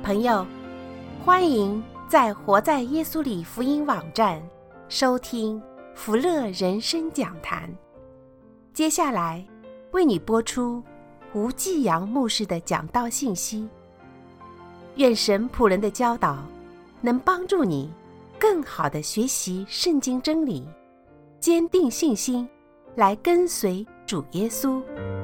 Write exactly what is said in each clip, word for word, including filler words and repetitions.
朋友，欢迎在活在耶稣里福音网站收听福乐人生讲坛。接下来为你播出吴继阳牧师的讲道信息。愿神仆人的教导能帮助你更好地学习圣经真理，坚定信心，来跟随主耶稣。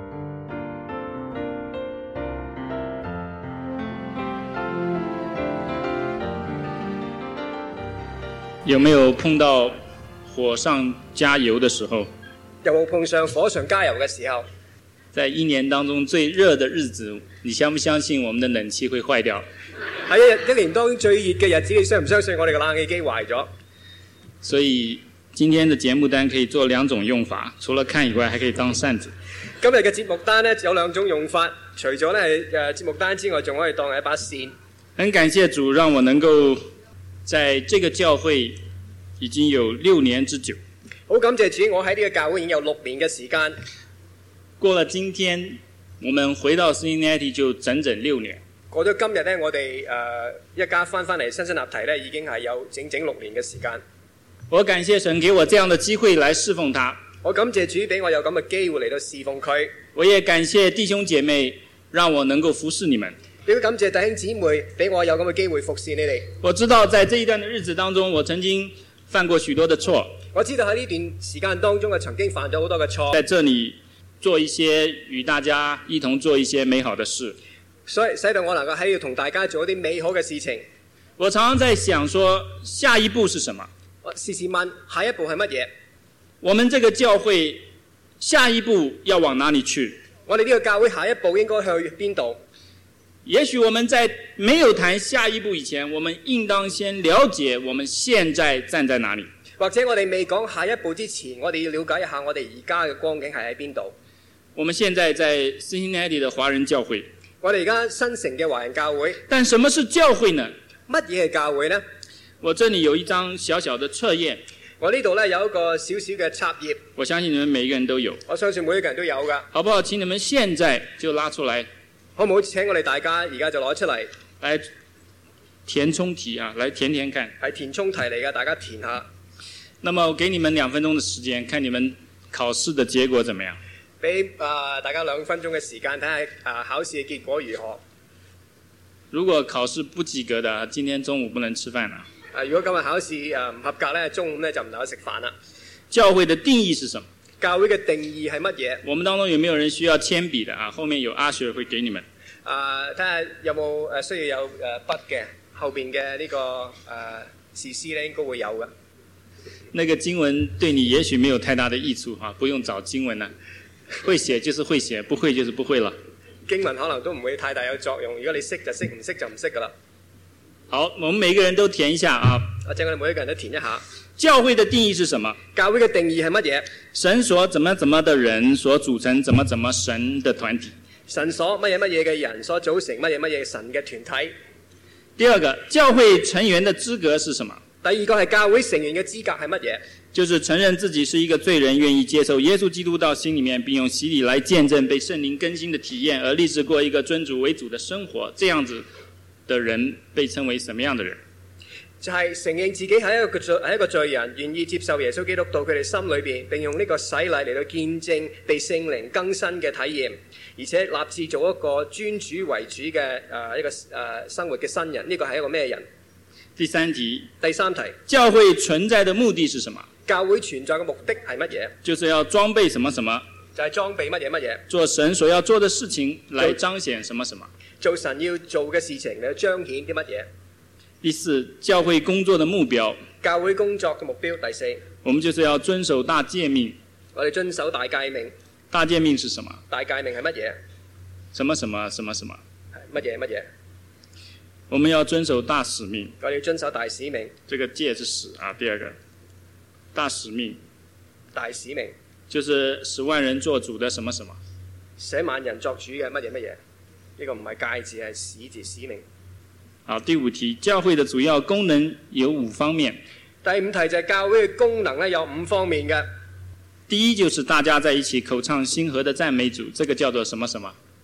有没有碰到火上加油的时候？ 有冇碰上火上加油嘅時候？ 在一年當中最熱的日子，你相不相信我們的冷氣會壞掉？ 喺一日一年當中最熱嘅日子，你相唔相信我哋嘅冷氣機壞咗？ 所以今天的節目單可以做兩種用法，除了看以外，還可以當扇子。 今日嘅節目單呢有兩種用法，除咗咧係誒節目單之外，仲可以當係一把扇。 很感謝主，讓我能夠在這個教會已經有六年之久。 好感謝主，我喺呢個教會已經有六年嘅時間。 過了今天，我們回到 Cincinnati 就整整六年。 過咗今日呢，我哋誒、呃、一家翻返嚟新生立體呢，已經係有整整六年嘅時間。 我感謝神給我這樣的機會來侍奉他。 我感謝主俾我有咁嘅機會嚟到侍奉佢。 我也感謝弟兄姐妹，讓我能夠服侍你們。 亦都感謝弟兄姊妹俾我有咁嘅機會服侍你哋。 我知道在這一段的日子當中，我曾經犯過許多的錯。 我知道喺呢段時間當中，我曾經犯咗好多嘅錯。 在這裡做一些與大家一同做一些美好的事， 所以使到我能夠喺度同大家做一啲美好嘅事情。 我常常在想說，下一步是什麼？ 我時時問下一步係乜嘢？ 我們這個教會下一步要往哪裡去？ 我哋呢個教會下一步應該去邊度？ 也許我們在沒有談下一步以前，我們應當先了解我們現在站在哪裡。 或者我哋未講下一步之前，我哋要了解一下我哋而家嘅光景係喺邊度。 我們現在在 Cincinnati 的華人教會。 我哋而家新城嘅華人教會。 但什麼是教會呢？ 乜嘢係教會呢？ 我這裡有一張小小的冊頁。 我呢度呢有一個小小嘅插頁。 我相信你們每一個人都有。 我相信每一個人都有㗎。 好不好？請你們現在就拉出來。 好唔好？請我哋大家而家就攞出嚟， 來填充題啊，來填填看。 係填充題嚟㗎，大家填下。 那麼我給你們兩分鐘的時間，看你們考試的結果怎麼樣？ 俾啊、呃、大家兩分鐘嘅時間，睇下啊考試嘅結果如何。 如果考試不及格的，今天中午不能吃飯啦。 啊，如果今日考試誒唔合格咧，中午咧就唔能夠食飯啦。 教會的定義是什麼？ 教會嘅定義係乜嘢？ 我們當中有沒有人需要鉛筆的啊？後面有阿雪會給你們。 啊，睇下有冇誒需要有誒筆嘅，後邊嘅呢個誒士師咧應該會有嘅。 那個經文對你也許沒有太大的益處啊，不用找經文啦，會寫就是會寫，不會就是不會了。 經文可能都唔會太大有作用，如果你識就識，唔識就唔識噶啦。 好，我們每個人都填一下啊。 或者我哋每一個人都填一下。 教會的定義是什麼？ 教會嘅定義係乜嘢？ 神所怎麼怎麼的人所組成怎麼怎麼神的團體。 神所乜嘢乜嘢嘅人所組成乜嘢乜嘢神嘅團體。 第二個，教會成員的資格是什麼？ 第二個係教會成員嘅資格係乜嘢？ 就是承認自己是一個罪人，願意接受耶穌基督到心裡面，並用洗禮來見證被聖靈更新的體驗，而立志過一個尊主為主的生活。這樣子的人被稱為什麼樣的人？ 就係承認自己係一個罪係一個罪人，願意接受耶穌基督到佢哋心裏邊，並用呢個洗禮嚟到見證被聖靈更新嘅體驗，而且立志做一個尊主為主嘅誒、呃、一個誒、呃、生活嘅新人。呢、這個係一個咩人？ 第三題。 第三題。 教會存在的目的是什麼？ 教會存在嘅目的係乜嘢？ 就是要裝備什麼什麼。 就係裝備乜嘢乜嘢。做神所要做的事情來彰顯什麼什麼。 做神要做嘅事情嚟彰顯啲乜嘢？ 第四，教會工作的目標。 教會工作嘅目標。第四， 我們就是要遵守大誡命。 我哋遵守大誡命。 大誡命是什麼？ 大誡命係乜嘢？ 什麼什麼什麼什麼？ 係乜嘢乜嘢？ 我們要遵守大使命。 我哋要遵守大使命。 這個誡是使啊，第二個大使命。 大使命就是使萬人做主的什麼什麼。 使萬人作主嘅乜嘢乜嘢？呢個唔係誡字，係使字使命。 好，第五題，教會的主要功能有五方面。 第五題就係教會嘅功能咧，有五方面嘅。 第一就是大家在一起口唱心和的讚美主，這個叫做什麼什麼？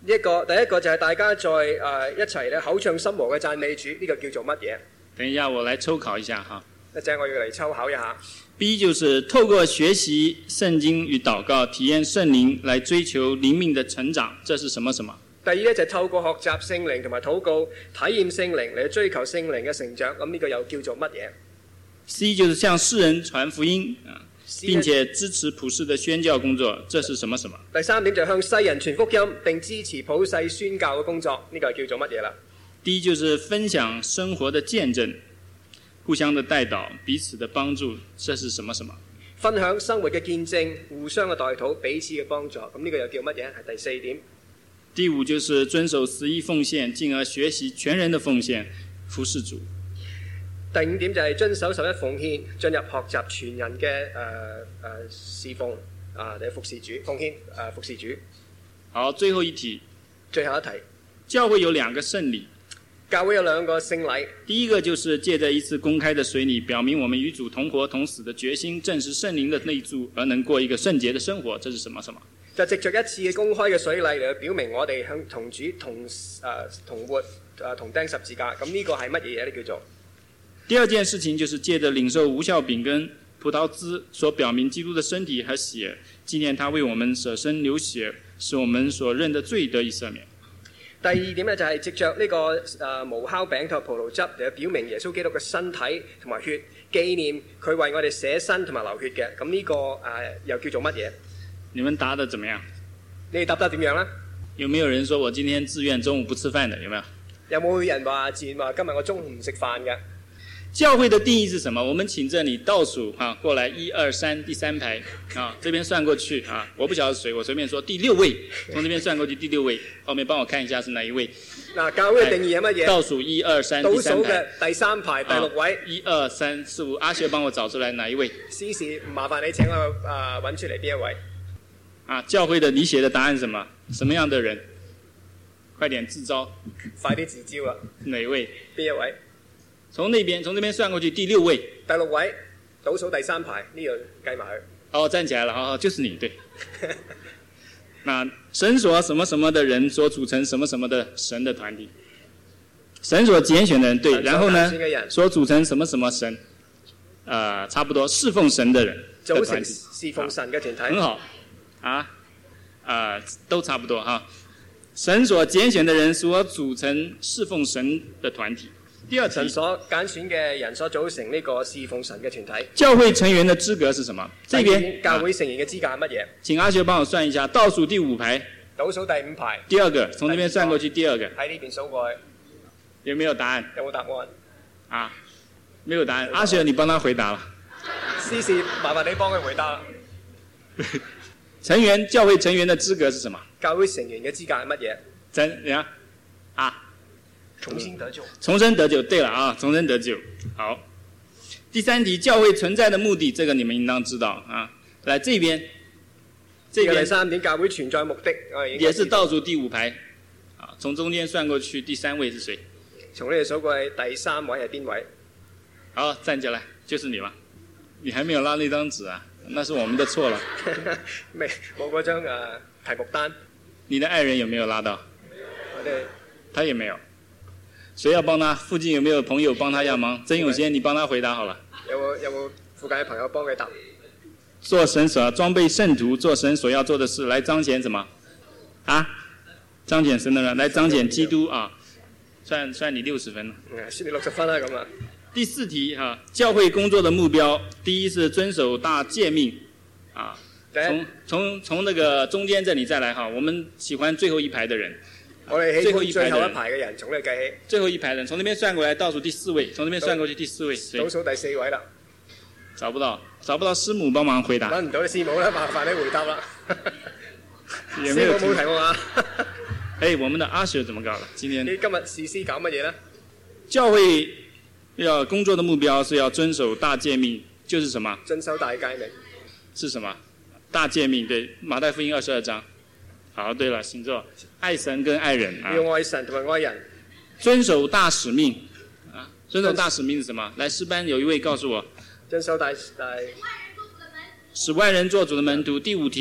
一個第一個就係大家在誒、呃、一齊咧口唱心和嘅讚美主，呢、這個叫做乜嘢？ 等一下，我來抽考一下哈。 一陣我要嚟抽考一下。 B 就是透過學習聖經與禱告，體驗聖靈，來追求靈命的成長，這是什麼什麼？ 第二咧就係透過學習聖靈同埋禱告，體驗聖靈嚟追求聖靈嘅成長，咁呢個又叫做乜嘢？ C 就是向世人傳福音啊，並且支持普世的宣教工作，這是什麼什麼？ 第三點就係向世人傳福音並支持普世宣教嘅工作，呢、這個叫做乜嘢啦？ D 就是分享生活的見證，互相的代禱，彼此的幫助，這是什麼什麼？ 分享生活嘅見證，互相嘅代禱，彼此嘅幫助，咁呢個又叫乜嘢？係第四點。 第五就是遵守十一奉獻，進而學習全人的奉獻，服侍主。 第五點就係遵守十一奉獻，進入學習全人嘅誒誒侍奉啊，你、呃、服侍主，奉獻誒、呃、服侍主。 好，最後一題。 最後一題。 教會有兩個聖禮。 教會有兩個聖禮。 第一個就是借着一次公開的水禮，表明我們與主同活同死的決心，證實聖靈的內住，而能過一個聖潔的生活。這是什麼什麼？ 就藉着一次嘅公開嘅水禮嚟表明我哋向同主同誒、呃、同活誒、呃、同釘十字架。咁呢個係乜嘢嘢咧？叫做？ 第二件事情就是借着領受無酵餅跟葡萄汁，所表明基督的身體和血，紀念他為我們捨身流血，使我們所認的罪得以赦免。 第二點咧就係藉着呢個誒、呃、無酵餅同葡萄汁嚟表明耶穌基督嘅身體同埋血，紀念佢為我哋捨身同埋流血嘅。咁呢、這個誒、呃、又叫做乜嘢？ 你們答得怎麼樣？ 你哋答得點樣咧？ 有沒有人說我今天自願中午不吃飯的？有沒有？ 有冇人話自願話今日我中午唔食飯嘅？ 教會的定義是什麼？我們請這裡倒數啊，過來一二三，第三排啊，這邊算過去啊，我不曉得誰，我隨便說第六位，從這邊算過去第六位，後面幫我看一下是哪一位。 嗱，教會嘅定義係乜嘢？ 倒數一二三，第三排。 倒數嘅第三排第六位。 一二三四五，阿雪幫我找出來哪一位？ 司事，麻煩你請我啊揾出嚟邊一位？ 啊，教會的你寫的答案是什麼？什麼樣的人？快點自招。 快啲自招啦！ 哪一位？ 邊一位？ 從那邊，從這邊算過去，第六位。 第六位，倒數第三排，呢度計埋佢。 哦，站起來了，哦，就是你，對。那神所什麼什麼的人所組成什麼什麼的神的團體，神所揀選的人，對，然後呢，所組成什麼什麼神，呃，差不多侍奉神的人的團體，組成侍奉神嘅團體， 很好，啊，呃，都差不多哈。神所揀選的人所組成侍奉神的團體。第二題， 神所揀選嘅人所組成呢個侍奉神嘅團體。 教會成員的資格是什麼？這邊教會成員嘅資格係乜嘢？ 請阿學幫我算一下，倒數第五排。 倒數第五排。 第二個，從這邊算過去，第二個。 喺呢邊數過去。 有沒有答案？ 有冇答案？ 啊，沒有答案。阿學，你幫他回答了。 司事，麻煩你幫佢回答啦。 成員，教會成員的資格是什麼？ 教會成員嘅資格係乜嘢？ 真，你看，啊。 重新得救， 重生得救，對了啊，重生得救。好，第三題，教會存在的目的，這個你們應當知道啊。來這邊，這邊第三點，教會存在目的， 也是倒數第五排，啊，從中間算過去，第三位是誰？ 從呢度數過去，第三位係邊位？ 好，站起來，就是你嘛。你還沒有拉那張紙啊？那是我們的錯了。 未冇嗰張誒題目單。 你的愛人有沒有拉到？ 我哋他也沒有。誰要幫他？附近有沒有朋友幫他要忙？曾永先，你幫他回答好了。 有冇有冇附近嘅朋友幫佢答？ 做神所裝備聖徒，做神所要做的事，來彰顯什麼？啊？彰顯神的人，來彰顯基督啊！算算你六十分了。 嗯，算你六十分啦咁啊。 第四題哈、啊，教會工作的目標，第一是遵守大誡命，啊，從從從那個中間這裡再來哈，我們喜歡最後一排的人。 我哋喜歡最後一排嘅人，從呢度計起。 最後一排人，從呢邊算過來，倒數第四位，從呢邊算過去第四位。 倒數第四位啦。 找不到，找不到師母幫忙回答。 揾唔到你師母啦，麻煩你回答啦。 有沒有師母冇題目啊？ 哎，我們的阿雪怎麼搞了？今天。 你今日試師搞乜嘢呢？ 教會要工作的目標是要遵守大誡命，就是什麼？ 遵守大誡命。是什麼？大誡命，對，馬太福音二十二章。好，對了，請坐。愛神跟愛人啊， 要愛神同埋愛人， 遵守大使命啊！遵守大使命是什麼？來，詩班有一位告訴我。 遵守大大使萬人做主的門徒。第五題，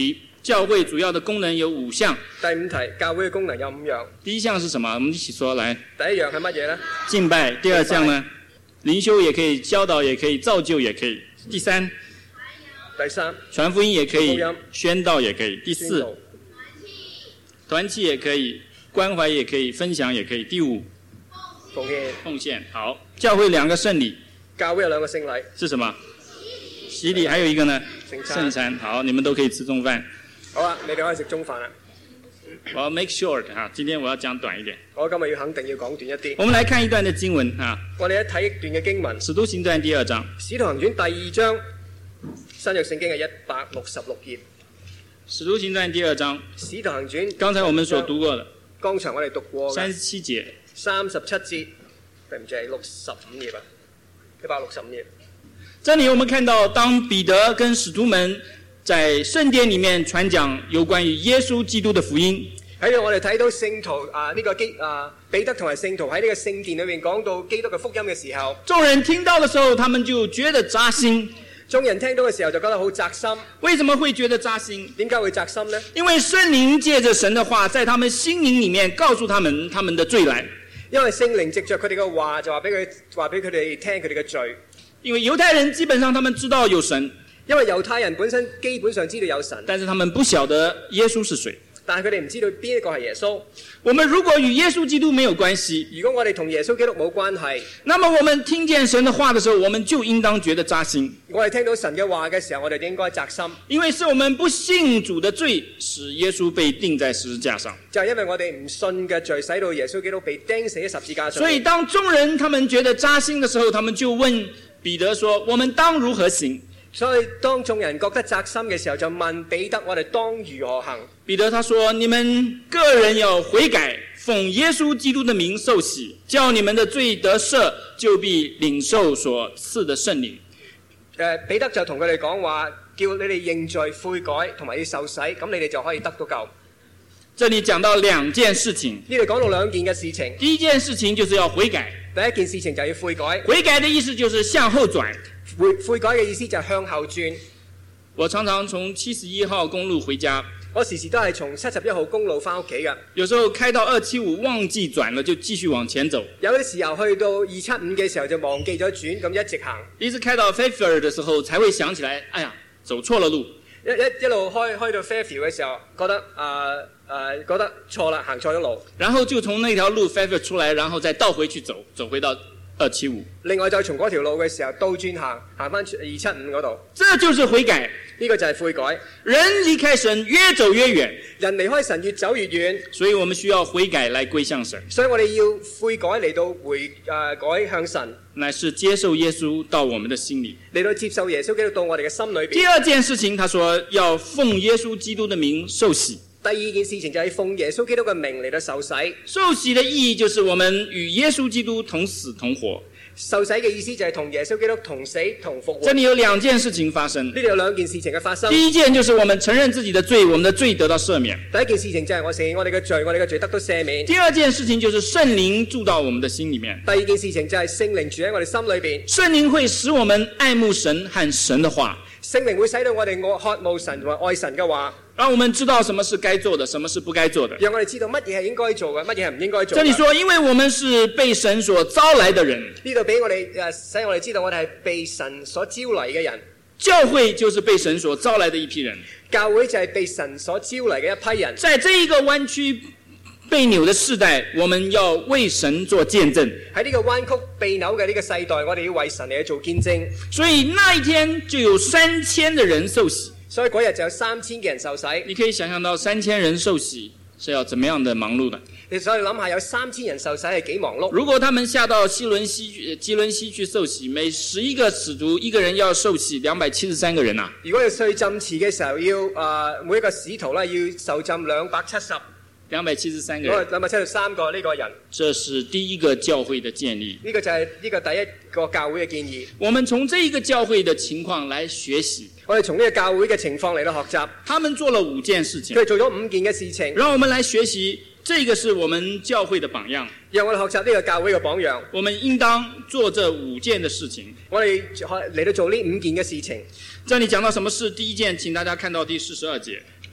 教會主要的功能有五項。 第五題，教會嘅功能有五樣。 第一項是什麼？我們一起說來。 第一樣係乜嘢呢？ 敬拜。第二項呢？靈修也可以，教導也可以，造就也可以。第三， 第三， 傳福音也可以，宣道也可以。第四，團契也可以，關懷也可以，分享也可以。第五， 奉獻。 奉獻。好，教會兩個聖禮。 教會有兩個聖禮。 是什麼？洗禮。還有一個呢？ 聖餐。 聖餐。好，你們都可以吃中飯。 好啦，你哋可以食中飯啦。 我要 make short 啊，今天我要講短一點。 我今日要肯定要講短一啲。 我們來看一段的經文啊。 我哋一睇一段嘅經文，《 使徒行傳》第二章。 《使徒行傳》第二章，新約聖經係一百六十六頁。《 使徒行傳》第二章。 《使徒行傳》 剛才我們所讀過的。 剛才我哋讀過嘅。 三十七節。 三十七節，對唔住係六十五頁啊，一百六十五頁。 這裡我們看到，當彼得跟使徒們在聖殿裡面傳講有關於耶穌基督的福音。 喺度我哋睇到聖徒啊呢、這個基啊彼得同埋聖徒喺呢個聖殿裏面講到基督嘅福音嘅時候， 眾人聽到嘅時候，他們就覺得扎心。 眾人聽到嘅時候就覺得好扎心。 為什麼會覺得扎心？ 點解會扎心呢？ 因為聖靈借着神的話，在他們心靈裡面告訴他們他們的罪來。 因為聖靈藉着佢哋嘅話就話俾佢話俾佢哋聽佢哋嘅罪。 因為猶太人基本上他們知道有神， 因為猶太人本身基本上知道有神， 但是他們不曉得耶穌是誰。 但係佢哋唔知道邊一個係耶穌。 我們如果與耶穌基督沒有關係， 如果我哋同耶穌基督冇關係， 那麼我們聽見神的話的時候，我們就應當覺得扎心。 我哋聽到神嘅話嘅時候，我哋應該扎心。 因為是我們不信主的罪，使耶穌被釘在十字架上。 就係因為我哋唔信嘅罪，使到耶穌基督被釘死喺十字架上。 所以當眾人他們覺得扎心的時候，他們就問彼得說：我們當如何行？ 所以當眾人覺得扎心嘅時候，就問彼得：我哋當如何行？ 彼得他說：你們個人要悔改，奉耶穌基督的名受洗，叫你們的罪得赦，就必領受所賜的聖靈。 誒，彼得就同佢哋講話，叫你哋認罪悔改，同埋要受洗，咁你哋就可以得到救。 這裡講到兩件事情， 呢度講到兩件嘅事情。 第一件事情就是要悔改， 第一件事情就要悔改。 悔改的意思就是向後轉。 悔悔改嘅意思就係向後轉。 我常常從七十一號公路回家， 我時時都係從七十一號公路翻屋企嘅。 有時候開到二七五忘記轉了，就繼續往前走。 有啲時候去到二七五嘅時候就忘記咗轉，咁一直行。 一直開到 Fairfield 的時候，才會想起來，哎呀，走錯了路。 一一一路開開到 Fairfield 嘅時候，覺得誒誒、呃呃、覺得錯啦，行錯咗路。 然後就從那條路 Fairfield 出來，然後再倒回去走，走回到二七五。 另外就從嗰條路嘅時候倒轉行，行翻二七五嗰度。 這就是悔改， 呢個就係悔改。 人離開神越走越遠， 人離開神越走越遠， 所以我們需要悔改來歸向神。 所以我哋要悔改嚟到回誒、呃、改向神， 乃是接受耶穌到我們的心裡， 嚟到接受耶穌基督到我哋嘅心裏邊。 第二件事情，他說要奉耶穌基督的名受洗。 第二件事情就係奉耶穌基督嘅名嚟到受洗。 受洗的意義就是我們與耶穌基督同死同活。 受洗嘅意思就係同耶穌基督同死同復活。 這裡有兩件事情發生。 呢度有兩件事情嘅發生。 第一件就是我們承認自己的罪，我們的罪得到赦免。 第一件事情就係我承認我哋嘅罪，我哋嘅罪得到赦免。 第二件事情就是聖靈住到我們的心裡面。 第二件事情就係聖靈住喺我哋心裏邊。 聖靈會使我們愛慕神和神的話。 聖靈會使到我哋愛渴慕神同埋愛神嘅話， 讓我們知道什麼是該做的，什麼是不該做的。 讓我哋知道乜嘢係應該做嘅，乜嘢係唔應該做嘅。 這裡說，因為我們是被神所招來的人， 呢度俾我哋誒，使我哋知道我哋係被神所招嚟嘅人。 教會就是被神所招來的一批人。 教會就係被神所招嚟嘅一批人。 在這一個彎曲被扭的世代，我們要為神做見證。 喺呢個彎曲被扭嘅呢個世代，我哋要為神嚟做見證。 所以那一天就有三千的人受洗。 所以嗰日就有三千嘅人受洗。 你可以想象到三千人受洗是要怎麼樣的忙碌的。 你所以諗下，有三千人受洗係幾忙碌。 如果他們下到西倫西基倫西去受洗，每十一個使徒一個人要受洗兩百七十三個人啊。 如果要去浸池嘅時候，要誒、呃、每一個使徒咧要受浸兩百七十。 兩百七十三個人， 兩百七十三個呢個人。 這是第一個教會的建立。 呢個就係呢個第一個教會嘅建議。 我們從這一個教會的情況來學習。 我哋從呢個教會嘅情況嚟到學習。 他們做了五件事情。 佢哋做咗五件嘅事情。 讓我們來學習，這個是我們教會的榜樣。 讓我哋學習呢個教會嘅榜樣。 我們應當做這五件的事情。 我哋嚟到做呢五件嘅事情。 這裡講到什麼事？第一件，請大家看到第四十二節。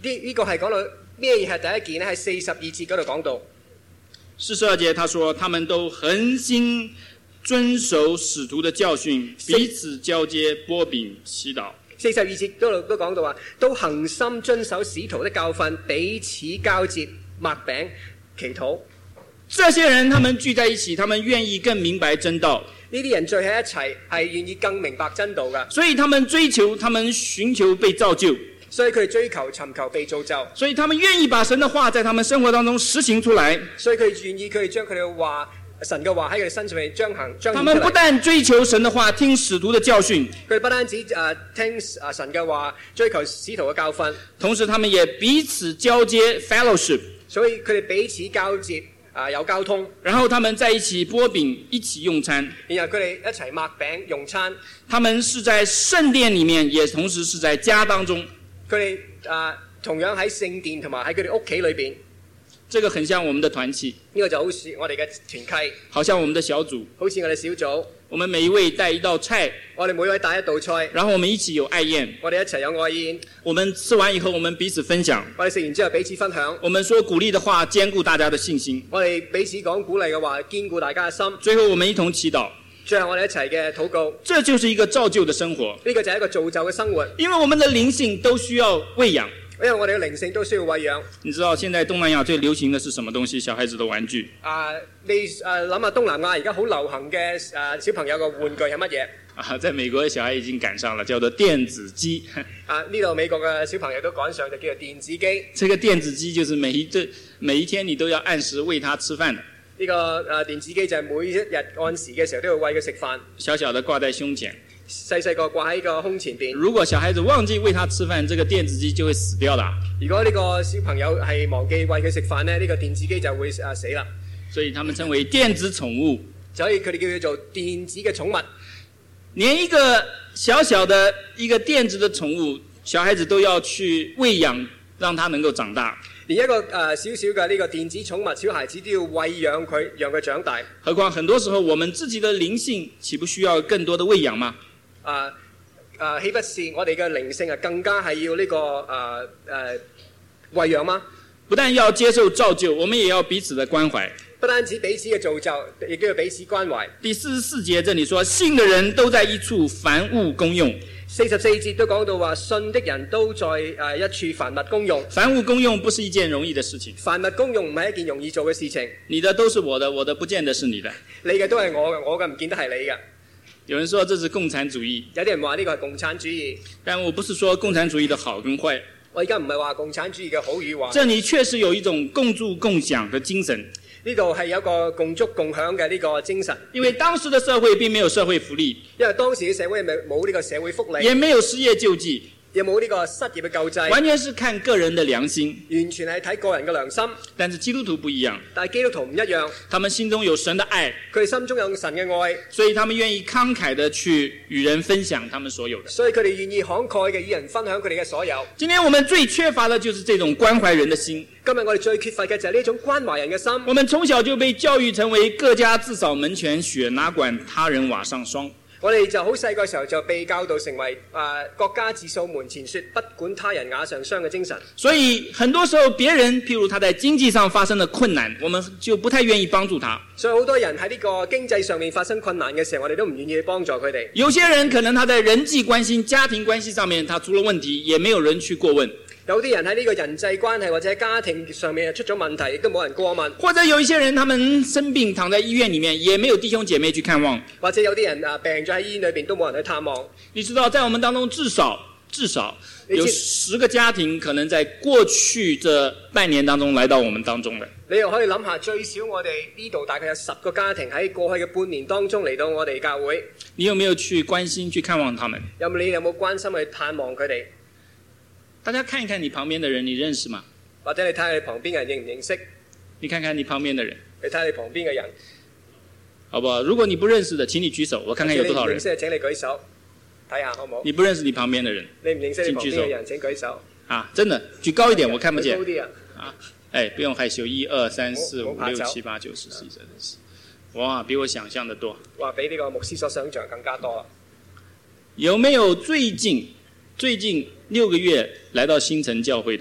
呢呢個係講到咩嘢係第一件呢？喺四十二節嗰度講到。 四十二節他說，他們都恆心遵守使徒的教訓，彼此交接，擘餅祈禱。 四十二節嗰度都講到話，都恆心遵守使徒的教訓，彼此交接，擘餅祈禱。 這些人他們聚在一起，他們願意更明白真道。 呢啲人聚喺一齊係願意更明白真道㗎。 所以他們追求，他們尋求被造就。 所以佢哋追求、尋求被造就。 所以他們願意把神的話在他們生活當中實行出來。 所以佢哋願意佢哋將佢哋嘅話、神嘅話喺佢哋身上面彰行、彰顯出嚟。 他們不但追求神的話，聽使徒的教訓。 佢哋不單止誒、呃、聽誒神嘅話，追求使徒嘅教訓。同時，他們也彼此交接 fellowship。 所以佢哋彼此交接。啊，有交通， 然後他們在一起擘餅，一起用餐。 然後佢哋一齊擘餅用餐。 他們是在聖殿裡面，也同時是在家當中。 佢哋啊，同樣喺聖殿同埋喺佢哋屋企裏邊。 這個很像我們的團契。 呢個就好似我哋嘅團契。 好像我們的小組。 好似我哋小組。 我們每一位帶一道菜。 我哋每位帶一道菜。 然後我們一起有愛宴。 我哋一齊有愛宴。 我們吃完以後，我們彼此分享。 我哋食完之後彼此分享。 我們說鼓勵的話，堅固大家的信心。 我哋彼此講鼓勵嘅話，堅固大家嘅心。 最後我們一同祈禱。 最後我哋一齊嘅禱告。 這就是一個造就的生活。 呢個就係一個造就嘅生活。 因為我們的靈性都需要餵養。 因為我哋嘅靈性都需要餵養。 你知道現在東南亞最流行的是什麼東西？小孩子的玩具。 啊，你誒諗下東南亞而家好流行嘅誒、啊、小朋友嘅玩具係乜嘢？ 啊，在美國嘅小孩已經趕上了，叫做電子機。 啊，呢度美國嘅小朋友都趕上，就叫做電子機。 這個電子機就是每一對每一天你都要按時餵它吃飯的。 呢、這個誒、啊、電子機就係每一日按時嘅時候都要餵佢食飯。 小小的掛在胸前。 細細個掛喺個胸前邊。 如果小孩子忘記餵他吃飯，這個電子機就會死掉啦。 如果呢個小朋友係忘記餵佢食飯呢，呢、這個電子機就會啊死啦。 所以他們稱為電子寵物。 所以佢哋叫佢做電子嘅寵物。 連一個小小的一個電子的寵物，小孩子都要去餵養，讓他能夠長大。 連一個誒小小嘅呢個電子寵物，小孩子都要餵養佢，讓佢長大。 何況很多時候，我們自己的靈性豈不需要更多的餵養嗎？ 啊啊，豈不是我哋嘅靈性啊，更加係要呢、這個誒誒餵養嗎？ 不但要接受造就，我們也要彼此的關懷。 不單止彼此嘅造就，亦都要彼此關懷。 第四十四節這裡說，信的人都在一處，凡物公用。 四十四節都講到話，信的人都在誒一處，凡物公用。 凡物公用不是一件容易的事情。 凡物公用唔係一件容易做嘅事情。 你的都是我的，我的不見得是你的。 你嘅都係我嘅，我嘅唔見得係你嘅。 有人說這是共產主義， 有啲人話呢個係共產主義。 但我不是說共產主義的好跟壞。 我而家唔係話共產主義嘅好與壞。 這裡確實有一種共助共享的精神。 呢度係有一個共祝共享嘅呢個精神。 因為當時的社會並沒有社會福利。 因為當時嘅社會咪冇呢個社會福利。 也沒有失業救濟。 有冇呢個失業嘅救濟？ 完全是看個人的良心。 完全係睇個人嘅良心。 但是基督徒不一樣。 但係基督徒唔一樣。 他們心中有神的愛。 佢哋心中有神嘅愛。 所以他們願意慷慨地去與人分享他們所有的。 所以佢哋願意慷慨嘅與人分享佢哋嘅所有。 今天我們最缺乏的就是這種關懷人的心。 今日我哋最缺乏嘅就係呢種關懷人嘅心。 我們從小就被教育成為各家自掃門前雪，哪管他人瓦上霜。 我哋就好細個時候就被教導成為誒各家自掃門前雪，不管他人瓦上霜嘅精神。 所以很多時候別人譬如他在經濟上發生了困難，我們就不太願意幫助他。 所以好多人喺呢個經濟上面發生困難嘅時候，我哋都唔願意去幫助佢哋。 有些人可能他在人際關係、家庭關係上面他出了問題，也沒有人去過問。 有啲人喺呢個人際關係或者家庭上面出咗問題，亦都冇人過問。 或者有一些人，他們生病躺在醫院裡面，也沒有弟兄姐妹去看望。 或者有啲人啊病咗喺醫院裏邊，都冇人去探望。 你知道，在我們當中至少至少有十個家庭，可能在過去這半年當中來到我們當中的。 你又可以諗下，最少我哋呢度大概有十個家庭喺過去嘅半年當中嚟到我哋教會。 你有沒有去關心、去看望他們？ 有你有冇關心去探望佢哋？ 大家看一看你旁邊的人，你認識嗎？ 或者你睇下你旁邊嘅人認唔認識？ 你看看你旁邊的人。 你睇下你旁邊嘅人， 好不好？如果你不認識的，請你舉手，我看看有多少人。 你唔認識，請你舉手，睇下好唔好？ 你不認識你旁邊的人， 你唔認識你旁邊嘅人，請舉手。 啊，真的，舉高一點，我看不見。 高啲啊！ 啊，哎，不用害羞，一二三四五六七八九十十一十二十，哇，比我想象的多。 哇，比呢個牧師所想象更加多啦。 有沒有最近最近六個月來到新城教會的？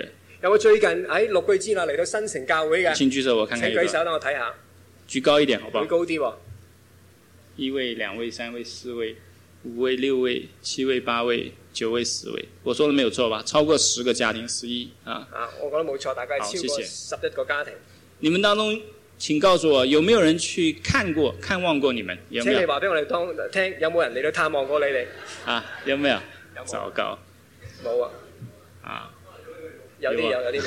有冇最近喺六句之內嚟到新城教會嘅？ 請舉手，我看看有多少。 請舉手，等我睇下。 舉高一點，好不好？ 舉高啲喎。 一位、兩位、三位、四位、五位、六位、七位、八位、九位、十位，我說的沒有錯吧？超過十個家庭，十一啊。 啊，我覺得冇錯，大概超過十一個家庭。 你們當中，請告訴我，有沒有人去看過、看望過你們？有沒有？ 請你話俾我哋當聽，有冇人嚟到探望過你哋？ 啊，有沒有？ 有冇？ 糟糕。 冇啊。 啊。 有啲有，有啲冇。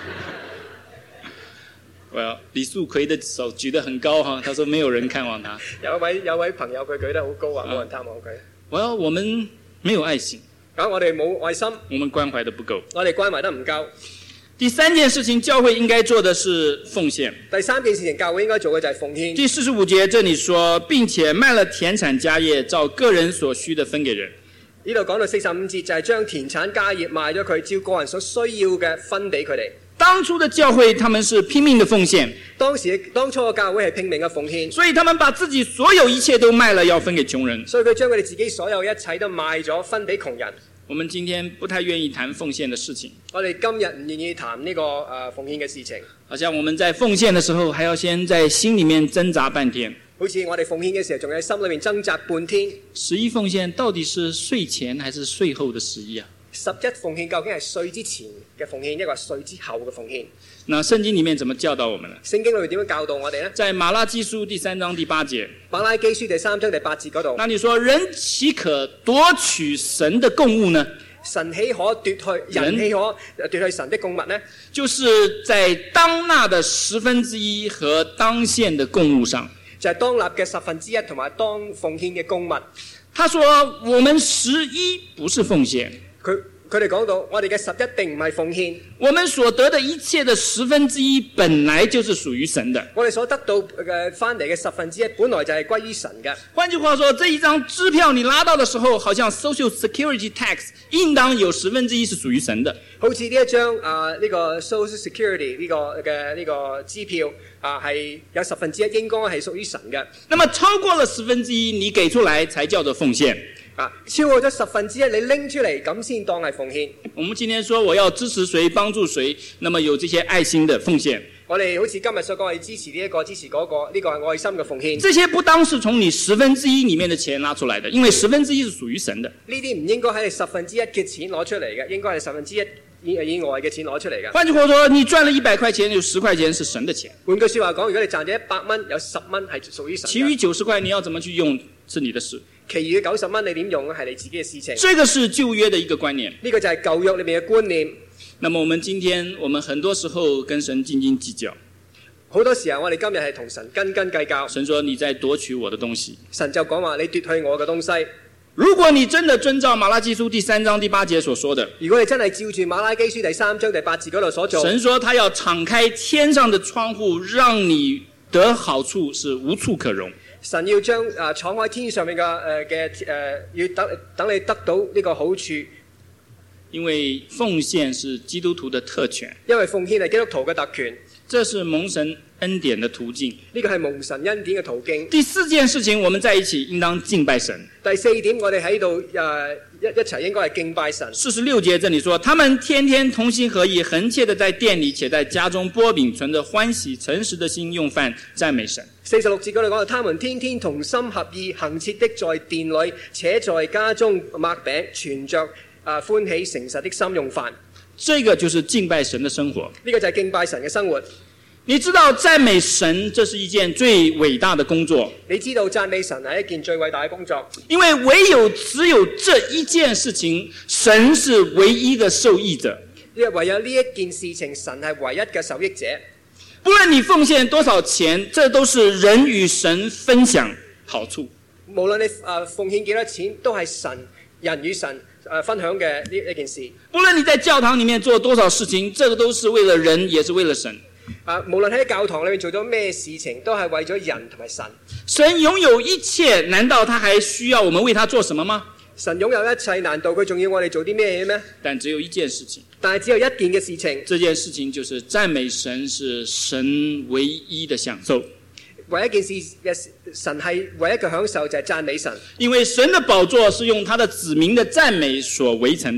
well, 李素奎的手舉得很高哈，他說沒有人看望他。 有位有位朋友佢舉得好高啊，冇人探望佢。 well, 我們沒有愛心。 咁我哋冇愛心。 我們關懷得不夠。 我哋關懷得唔夠。 第三件事情，教會應該做的是奉獻。 第三件事情，教會應該做嘅就係奉獻。 第四十五節這裡說，並且賣了田產家業，照個人所需的分給人。 呢度講到四十五節就係將田產家業賣咗佢，照個人所需要嘅分俾佢哋。 當初的教會他們是拼命的奉獻， 當時當初嘅教會係拼命嘅奉獻， 所以他們把自己所有一切都賣了，要分給窮人。 所以佢將佢哋自己所有一切都賣咗，分俾窮人。 我們今天不太願意談奉獻的事情。 我哋今日唔願意談呢、這個誒、呃、奉獻嘅事情。 好像我們在奉獻的時候，還要先在心裡面掙扎半天。 好似我哋奉獻嘅時候，仲喺心裏面掙扎半天。 十一奉獻到底是稅前還是稅後的十一啊？ 十一奉獻究竟係稅之前嘅奉獻，抑或稅之後嘅奉獻？ 那聖經裡面怎麼教導我們呢？ 聖經裏面點樣教導我哋呢？ 在馬拉基書第三章第八節。 馬拉基書第三章第八節嗰度。 那你說人豈可奪取神的供物呢？ 神豈可奪去人豈可奪去神的供物呢？ 就是在當納的十分之一和當獻的供物上。 就係當納嘅十分之一同埋當奉獻嘅供物。 他說：我們十一不是奉獻。 佢佢哋講到，我哋嘅十一定唔係奉獻。 我們所得的一切的十分之一，本來就是屬於神的。 我哋所得到嘅翻嚟嘅十分之一，本來就係歸於神嘅。 換句話說，這一張支票你拿到的時候，好像 Social Security Tax 應當有十分之一是屬於神的。 好似呢一張啊呢、這個 Social Security 呢、這個嘅呢、這個支票啊係有十分之一應該係屬於神嘅。 那麼超過了十分之一，你給出來才叫做奉獻。 啊，超過咗十分之一，你拎出嚟咁先當係奉獻。 我們今天說我要支持誰、幫助誰，那麼有這些愛心的奉獻。 我哋好似今日所講，係支持呢、這、一個、支持嗰、那個，呢、這個係愛心嘅奉獻。 這些不當是從你十分之一裡面的錢拿出來的，因為十分之一是屬於神的。 呢啲唔應該喺你十分之一嘅錢攞出嚟嘅，應該係十分之一以以外嘅錢攞出嚟嘅。 換句話說，你賺了一百塊錢，有十塊錢是神的錢。 換句説話講，如果你賺咗一百蚊，有十蚊係屬於神嘅。 其餘九十塊你要怎麼去用，是你的事。 其餘嘅九十蚊你點用係你自己嘅事情。 這個是舊約的一個觀念。 呢個就係舊約裏面嘅觀念。 那麼我們今天，我們很多時候跟神斤斤計較。 好多時候我哋今日係同神斤斤計較。 神說你在奪取我的東西。 神就講話你奪去我嘅東西。 如果你真的遵照馬拉基書第三章第八節所說的， 如果你真係照住馬拉基書第三章第八節嗰度所做， 神說他要敞開天上的窗戶，讓你得好處是無處可容。 神要將誒敞開天上面嘅誒嘅誒，要等等你得到呢個好處。 因為奉獻是基督徒的特權。 因為奉獻係基督徒嘅特權。 這是蒙神恩典的途徑。 呢個係蒙神恩典嘅途徑。 第四件事情，我們在一起應當敬拜神。 第四點，我哋喺度誒一一齊應該係敬拜神。 四十六節這裡說，他們天天同心合意，恆切的在店裡，且在家中擘餅，存着歡喜誠實的心用飯讚美神。 四十六節嗰度講到，他們天天同心合意，恆切的在店裡，且在家中擘餅，存着啊歡喜誠實的心用飯。 這個就是敬拜神的生活。 呢個就係敬拜神嘅生活。 你知道讚美神，這是一件最偉大的工作。 你知道讚美神係一件最偉大嘅工作。 因為唯有只有這一件事情，神是唯一的受益者。 因為唯有呢一件事情，神係唯一嘅受益者。 不論你奉獻多少錢，這都是人與神分享好處。 無論你誒奉獻幾多錢，都係神人與神誒分享嘅呢一件事。 無論你在教堂裡面做多少事情，這個都是為了人，也是為了神。 啊，無論喺教堂裏面做咗咩事情，都係為咗人同埋神。 神擁有一切，難道他還需要我們為他做什麼嗎？ 神擁有一切，難道佢仲要我哋做啲咩嘢咩？ 但只有一件事情。 但係只有一件嘅事情。 這件事情就是讚美神是神唯一的享受。 唯一件事嘅神係唯一嘅享受就係讚美神。 因為神的寶座是用他的子民的讚美所圍成的。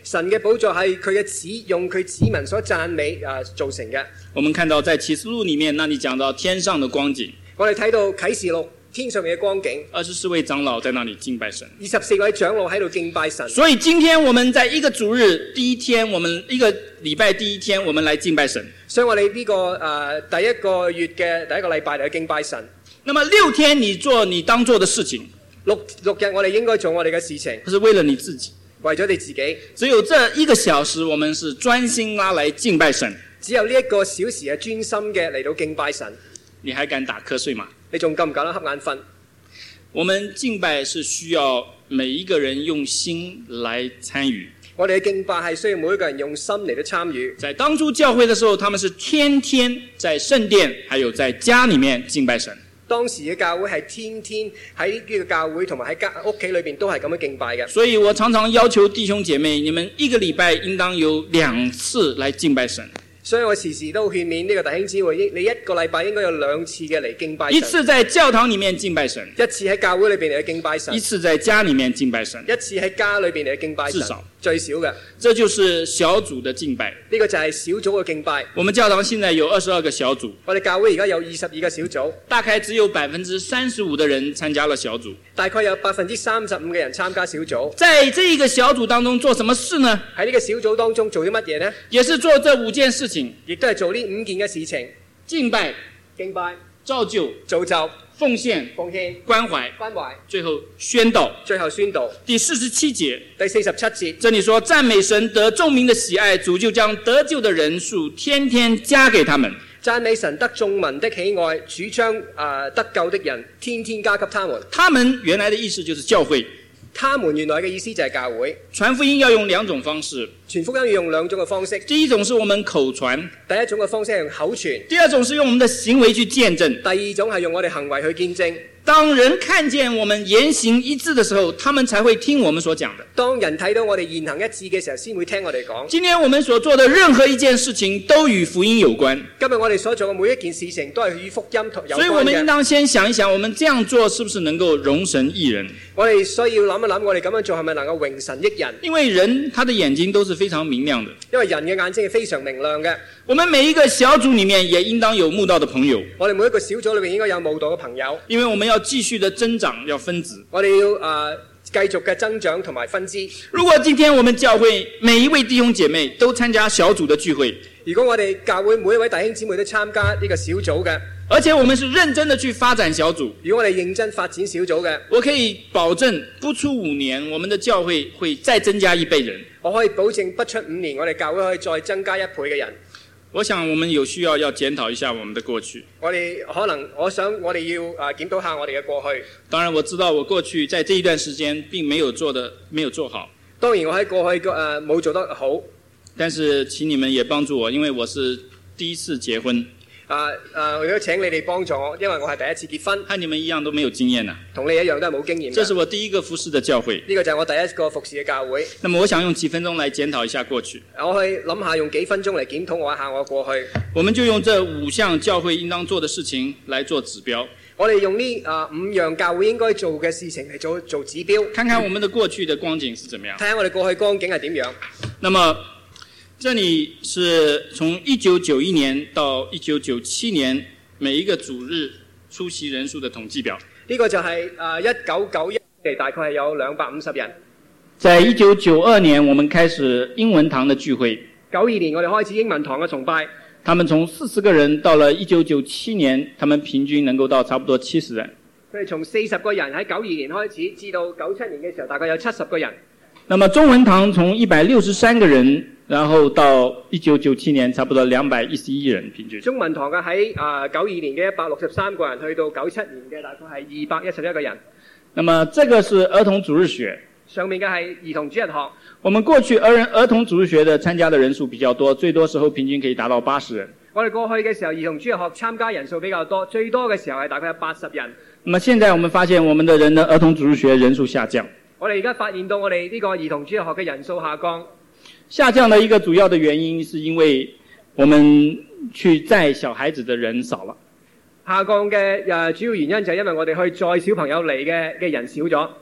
神嘅寶座係佢嘅子用佢子民所讚美啊造成嘅。 我們看到在啟示錄裡面，那裡講到天上的光景， 我哋睇到啟示錄天上面嘅光景， 二十四位長老在那裡敬拜神。 二十四位長老喺度敬拜神。 所以今天我們在一個主日第一天，我們一個禮拜第一天，我們來敬拜神。 所以我哋呢、這個誒、呃、第一個月嘅第一個禮拜嚟敬拜神。 那麼六天你做你當做的事情， 六六日我哋應該做我哋嘅事情， 是為了你自己， 為咗你自己。 只有這一個小時，我們是專心拉來敬拜神。 只有呢一個小時係專心嘅嚟到敬拜神。 你還敢打瞌睡嗎？ 你仲敢唔敢瞌眼瞓？ 我們敬拜是需要每一個人用心來參與。 我哋嘅敬拜係需要每一個人用心嚟到參與。 在當初教會的時候，他們是天天在聖殿，還有在家裡面敬拜神。 當時嘅教會係天天喺呢個教會同埋喺家屋企裏邊都係咁樣敬拜嘅。 所以我常常要求弟兄姐妹，你們一個禮拜應當有兩次來敬拜神。 所以我時時都勸勉呢個弟兄姊妹，你一個禮拜應該有兩次嘅嚟敬拜神。 一次在教堂裡面敬拜神， 一次喺教會裏邊嚟敬拜神。 一次在家裡面敬拜神， 一次喺家裏邊嚟敬拜神。 至少最少嘅。 這就是小組的敬拜。 呢個就係小組嘅敬拜。 我們教堂現在有二十二個小組， 我哋教會而家有二十二個小組， 大概只有百分之三十五的人參加了小組， 大概有百分之三十五嘅人參加小組。 在這一個小組當中做什麼事呢？ 喺呢個小組當中做啲乜嘢呢？ 也是做這五件事情， 亦都係做呢五件嘅事情： 敬拜、 敬拜、 造就、 造就、 奉獻、 奉獻、 關懷、 關懷， 最後宣導。 最後宣導。 第四十七節， 第四十七節， 這裡說讚美神得眾民的喜愛，主就將得救的人數天天加給他們。 讚美神得眾民的喜愛，主將誒、呃、得救的人天天加給他們。 他們原來的意思就是教會。 他們原來嘅意思就係教會。 傳福音要用兩種方式， 傳福音要用兩種嘅方式。 第一種是我們口傳， 第一種嘅方式係用口傳。 第二種是用我們的行為去見證。 第二種係用我哋行為去見證。 當人看見我們言行一致的時候，他們才會聽我們所講的。 當人睇到我哋言行一致嘅時候，先會聽我哋講。 今天我們所做的任何一件事情都與福音有關。 今日我哋所做嘅每一件事情都係與福音有關嘅。 所以我們應當先想一想，我們這樣做是不是能夠榮神益人？ 我哋需要諗一諗，我哋咁樣做係咪能夠榮神益人？ 因為人他的眼睛都是非常明亮的。 因為人嘅眼睛係非常明亮嘅。 我們每一個小組裡面也應當有慕道的朋友。 我哋每一個小組裏面應該有慕道嘅朋友。因為我們要繼續的增長，要分支。我哋要誒、呃、繼續嘅增長同埋分支。 如果今天我們教會每一位弟兄姐妹都參加小組的聚會， 如果我哋教會每一位弟兄姊妹都參加呢個小組嘅， 而且我們是認真的去發展小組， 如果我哋認真發展小組嘅， 我可以保證不出五年，我們的教會會再增加一倍人。 我可以保證不出五年，我哋教會可以再增加一倍嘅人。 我想我們有需要要檢討一下我們的過去。 我哋可能，我想我哋要誒檢討下我哋嘅過去。 當然我知道我過去在這一段時間並沒有做的沒有做好。 當然我喺過去誒冇做得好。但是請你們也幫助我，因為我是第一次結婚。 啊啊！如果請你哋幫助我，因為我係第一次結婚， 和你們一樣都沒有經驗啊。 同你一樣都係冇經驗。 這是我第一個服侍的教會。 呢個就係我第一個服侍嘅教會。 那麼我想用幾分鐘來檢討一下過去。 我去諗下用幾分鐘嚟檢討我一下我過去。 我們就用這五項教會應當做的事情來做指標。 我哋用呢啊五樣教會應該做嘅事情嚟做做指標。 看看我們的過去的光景是怎麼樣。 睇下我哋過去光景係點樣。 那麼這裡是從一九九一年到一九九七年每一個主日出席人數的統計表。 呢個就係誒一九九一年大概係有兩百五十人。 在一九九二年，我們開始英文堂的聚會。 九二年我哋開始英文堂嘅崇拜。 他們從四十個人到了一九九七年，他們平均能夠到差不多七十人。 佢哋從四十個人喺九二年開始，至到九七年嘅時候，大概有七十個人。 那麼中文堂從一百六十三個人，然後到一九九七年差不多兩百一十一人平均。 中文堂嘅喺啊九二年嘅一百六十三個人，去到九七年嘅大概係二百一十一個人。 那麼這個是兒童主日學， 上面嘅係兒童主日學。 我們過去兒人兒童主日學的參加的人數比較多，最多時候平均可以達到八十人。 我哋過去嘅時候，兒童主日學參加人數比較多，最多嘅時候係大概有八十人。 那麼現在我們發現我們的人的兒童主日學人數下降。 我哋而家發現到我哋呢個兒童主日學嘅人數下降。 下降的一個主要的原因是因為我們去載小孩子的人少了。 下降嘅誒主要原因就係因為我哋去載小朋友嚟嘅嘅人少咗。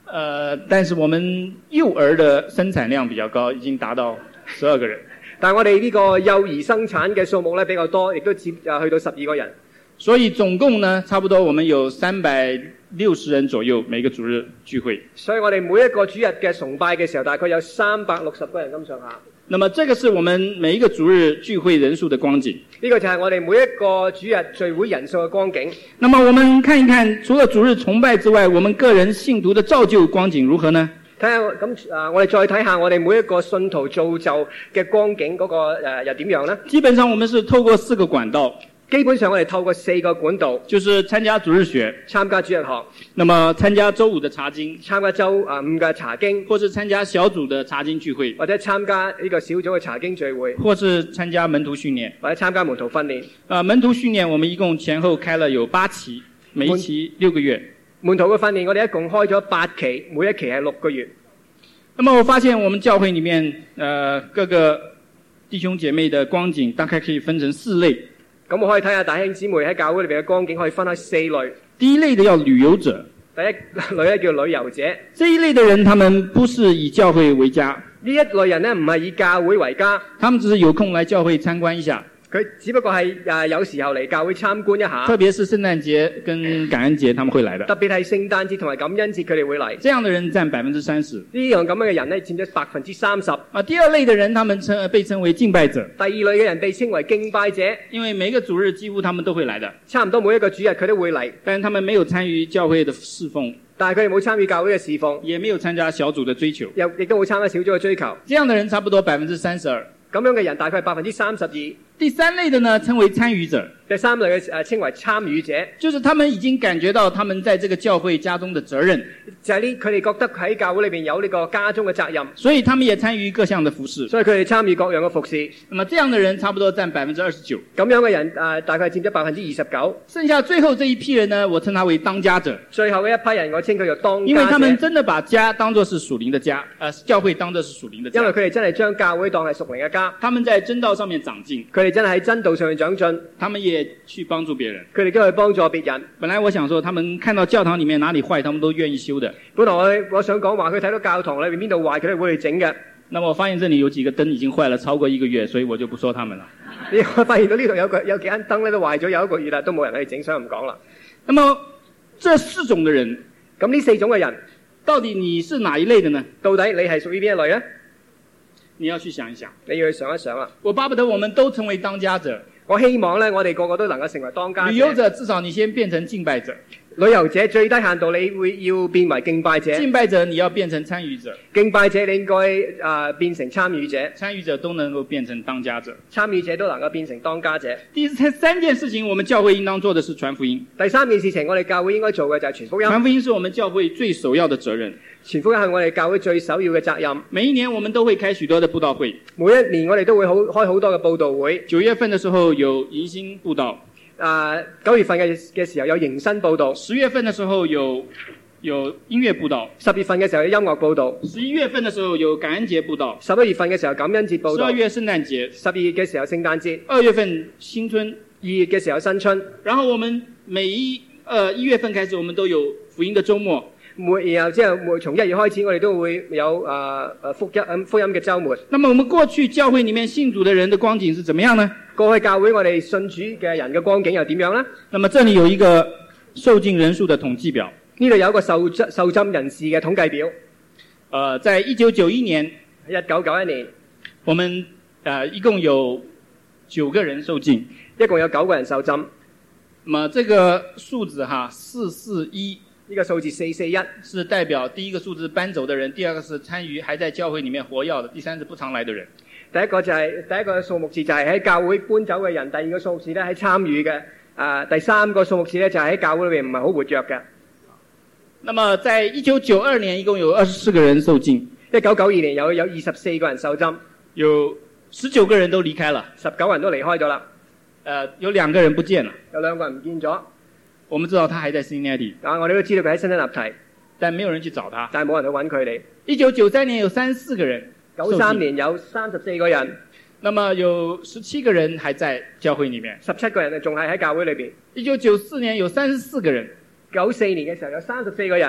呃，但是我们幼儿的生产量比较高，已经达到十二个人。 但係我哋呢個幼兒生產嘅數目咧比較多，亦都接啊去到十二個人。 所以總共呢，差不多我們有三百六十人左右，每個主日聚會。 所以我哋每一個主日嘅崇拜嘅時候，大概有三百六十個人咁上下。 那麼這個是我們每一個主日聚會人數的光景。 呢個就係我哋每一個主日聚會人數嘅光景。 那麼我們看一看，除了主日崇拜之外，我們個人信徒的造就光景如何呢？ 睇下咁啊，我哋再睇下我哋每一個信徒造就嘅光景嗰、那個誒、呃、又點樣呢？ 基本上我們是透過四個管道。 基本上我哋透過四個管道， 就是參加主日學， 參加主日學， 那麼參加周五的查經， 參加周啊五嘅查經， 或是參加小組的查經聚會， 或者參加呢個小組嘅查經聚會， 或是參加門徒訓練， 或者參加門徒訓練。 啊、呃，門徒訓練我們一共前後開了有八期，每一期六個月。 門徒嘅訓練我哋一共開咗八期，每一期係六個月。 那麼我發現我們教會裡面，呃，各個弟兄姐妹的光景大概可以分成四類。 咁我可以睇下弟兄姊妹喺教會裏邊嘅光景，可以分開四類。 第一類的叫旅遊者， 第一類咧叫旅遊者。 這一類的人，他們不是以教會為家。 呢一類人咧唔係以教會為家， 他們只是有空來教會參觀一下。 佢只不過係誒有時候嚟教會參觀一下。 特別是聖誕節跟感恩節，他們會來的。 特別係聖誕節同埋感恩節，佢哋會嚟。 這樣的人佔百分之三十。 呢樣咁樣嘅人咧，佔咗百分之三十。 啊，第二類的人，他們稱被稱為敬拜者。 第二類嘅人被稱為敬拜者， 因為每個主日幾乎他們都會來的。 差唔多每一個主日佢都會嚟， 但他們沒有參與教會的侍奉。 但係佢哋冇參與教會嘅侍奉， 也沒有參加小組的追求， 又亦都冇參加小組嘅追求。 這樣的人差不多百分之三十二。 咁樣嘅人大概係百分之三十二。 第三類的呢，稱為參與者。 第三類嘅誒稱為參與者， 就是他們已經感覺到他們在這個教會家中的責任， 就係呢佢哋覺得喺教會裏邊有呢個家中嘅責任， 所以他們也參與各項的服事。 所以佢哋參與各樣嘅服事。 那麼這樣的人差不多佔百分之二十九。 咁樣嘅人誒、呃、大概佔咗百分之二十九。 剩下最後這一批人呢，我稱他為當家者。 最後嘅一批人我稱佢做當家者， 因為他們真的把家當作是屬靈的家，呃，教會當作是屬靈的家。 因為佢哋真係將教會當係屬靈嘅家。 他們在真道上面長進， 佢哋真係喺真道上面長進。 他們也去幫助別人， 佢哋都去幫助別人。 本來我想說，他們看到教堂裡面哪裡壞，他們都願意修的。 本來我我想講話，佢睇到教堂裏面邊度壞，佢哋會去整嘅。 那麼我發現這裡有幾個燈已經壞了超過一個月，所以我就不說他們了。 你我發現到呢度有個有幾間燈咧都壞咗有一個月啦，都冇人去整，所以唔講啦。 那麼這四種的人， 咁呢四種嘅人， 到底你是哪一類的呢？ 到底你係屬於邊一類呢？ 你要去想一想， 你要去想一想啦。 我巴不得我們都成為當家者。 我希望咧，我哋個個都能夠成為當家者。 旅遊者至少你先變成敬拜者。 旅遊者最低限度你會要變為敬拜者。敬拜者你要變成參與者。 敬拜者你應該誒、呃、變成參與者。 參與者都能夠變成當家者。 參與者都能夠變成當家者。 第三件事情，我們教會應當做的是傳福音。 第三件事情，我哋教會應該做嘅就係傳福音。 傳福音是我們教會最首要的責任。 傳福音係我哋教會最首要嘅責任。 每一年我們都會開許多的佈道會。 每一年我哋都會好開好多嘅佈道會。 九月份的時候有迎新佈道。 啊，九月份嘅嘅時候有迎新佈道。 十月份的時候有有音樂佈道。 十月份嘅時候有音樂佈道。 十一月份的時候有感恩節佈道。 十一月份嘅時候感恩節佈道。 十二月聖誕節。 十二月嘅時候聖誕節。 二月份新春。 二月嘅時候新春。 然後我們每一呃一月份開始，我們都有福音的週末。 每然後之後每從一月開始，我哋都會有啊啊福音福音嘅週末。 那麼我們過去教會裡面信主的人的光景是怎麼樣呢？ 過去教會我哋信主嘅人嘅光景又點樣呢？ 那麼這裡有一個受浸人數的統計表。 呢度有一個受浸受浸人士嘅統計表。 呃，在一九九一年， 一九九一年， 我們呃一共有九個人受浸， 一共有九個人受浸。 那麼這個數字哈四四一。 呢個數字四四一是代表第一個數字搬走的人，第二個是參與還在教會裡面活躍的，第三是不常來的人。 第一個就係、是、第一個數目字就係喺教會搬走嘅人，第二個數目字咧喺參與嘅，啊、呃、第三個數目字咧就係喺教會裏面唔係好活躍嘅。 那麼在一九九二年一共有二十四個人受浸， 一九九二年有有二十四個人受浸， 有十九個人都離開了， 十九人都離開咗啦。 呃，有兩個人不見了， 有兩個人唔見咗。 我們知道他還在 Cincinnati， 啊，我哋都知道佢喺新加坡， 但沒有人去找他， 但係冇人去揾佢哋。 一九九三年有三十四個人， 九三年有三十四個人， 那麼有十七個人還在教會裡面， 十七個人仲係喺教會裏邊。 一九九四年有三十四個人， 九四年嘅時候有三十四個人，